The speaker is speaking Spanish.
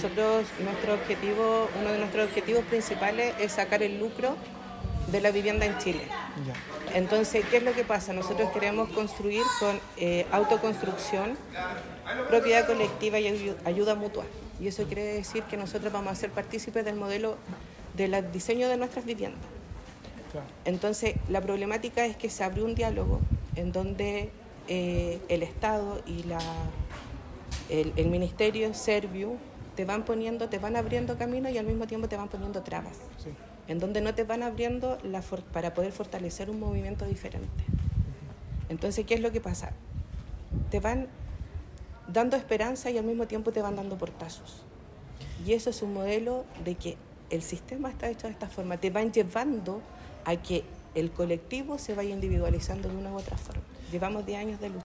uno de nuestros objetivos principales es sacar el lucro de la vivienda en Chile. Ya. Entonces, ¿qué es lo que pasa? Nosotros queremos construir con autoconstrucción, propiedad colectiva y ayuda mutua. Y eso quiere decir que nosotros vamos a ser partícipes del modelo del diseño de nuestras viviendas. Claro. Entonces, la problemática es que se abrió un diálogo en donde el Estado y el Ministerio Serviu te van abriendo camino y al mismo tiempo te van poniendo trabas. Sí. En donde no te van abriendo para poder fortalecer un movimiento diferente. Entonces, ¿qué es lo que pasa? Te van dando esperanza y al mismo tiempo te van dando portazos. Y eso es un modelo de que el sistema está hecho de esta forma. Te van llevando a que el colectivo se vaya individualizando de una u otra forma. Llevamos 10 años de lucha.